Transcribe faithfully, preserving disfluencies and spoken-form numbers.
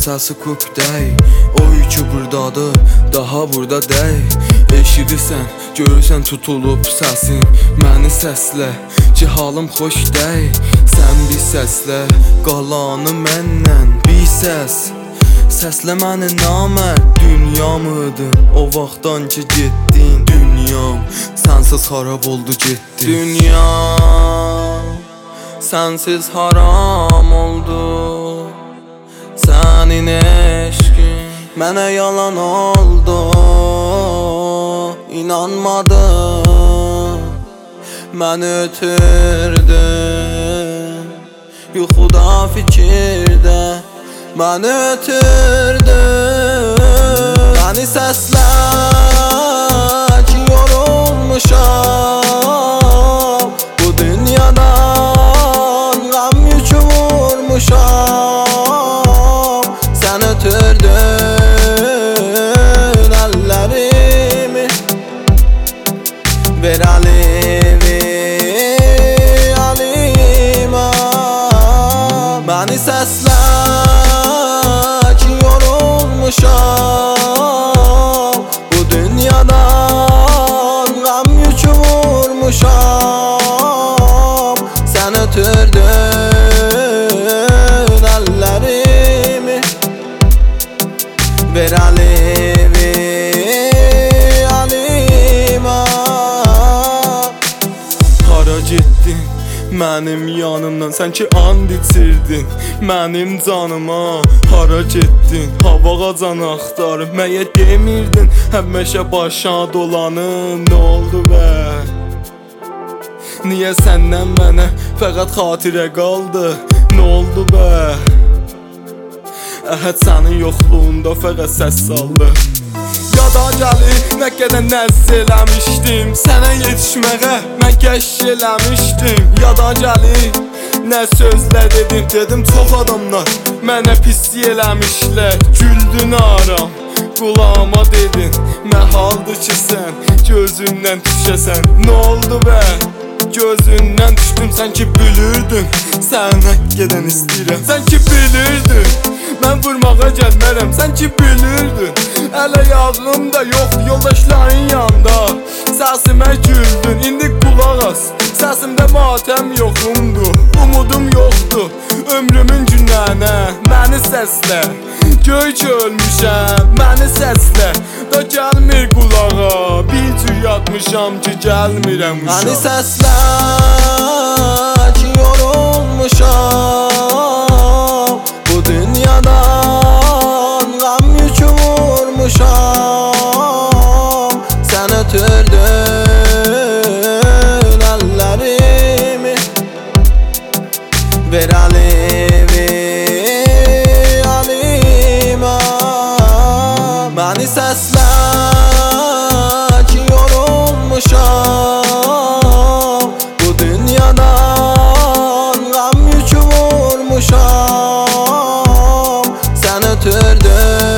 səsi kupdəy. O yükü burdadır, daha burada dəy. Eşidirsən, görürsən tutulub səsin. Məni səslə, ki halım xoş dəy. Sən bir səslə, qalanı məndən bir səs. Səslə məni namərd dünyamıdır. O vaxtdan ki getdin dünyam, sənsiz xarab oldu getdi. Dünyam sənsiz haram oldu. Sənin eşqin mənə yalan oldu. İnanmadım, məni ötürdün. Yuxuda fikirdə məni ötürdün. Məni səslə ki yorulmuşam. Bu dünyadan qəm yükü vurmuşam. Sən ötürdün əllərimi. Ver əlimi əlimə. Məni səslə ki yorulmuşam. Bu dünyadan qəm yükü vurmuşam. Sən ötürdün əllərimi. Ver əlimi əlimə. Hara getdin mənim yanımdan, sən ki and içirdin mənim canıma. Hara getdin, hava can axtarıb məyə demirdin. Həmişə başa dolanım, nə oldu bə? Niyə səndən mənə fəqət xatirə qaldı? Nə oldu bə? Əhəd sənin yoxluğunda fəqət səs saldı. Yada gəlir, nə qədər nəzz eləmişdim. Sənə yetişməyə mən qəşş eləmişdim. Yada gəlir, nə sözlər dedim. Dedim çox adamlar mənə pislik eləmişlər. Güldün aram, qulağıma dedin məhaldır ki sən gözündən düşəsən. Nə oldu bə? Gözündən düşdüm, sən ki bilirdin sənə gedən istəyirəm. Sən ki bilirdin mən vurmağa gəlmərəm. Sən ki bilirdin ələ yağım da yoxdur yoldaşların yanında. Səsimə güldün, indi qulaq as. Səsimdə matəm yoxumdur, umudum yoxdur ömrümün günlərinə. Məni səslə, göy ki ölmüşəm. Məni səslə, da gəlmir qulağa. Bir tür yatmışam ki gəlmirəm uşaq. Məni səslə ki yorulmuşam. Bu dünyadan qəm yükü vurmuşam. Sən ötürdün əllərimi. Ver əlimi əlimə. Məni səslə ki yorulmuşam. Bu dünyadan qəm yükü vurmuşam. Sən ötürdün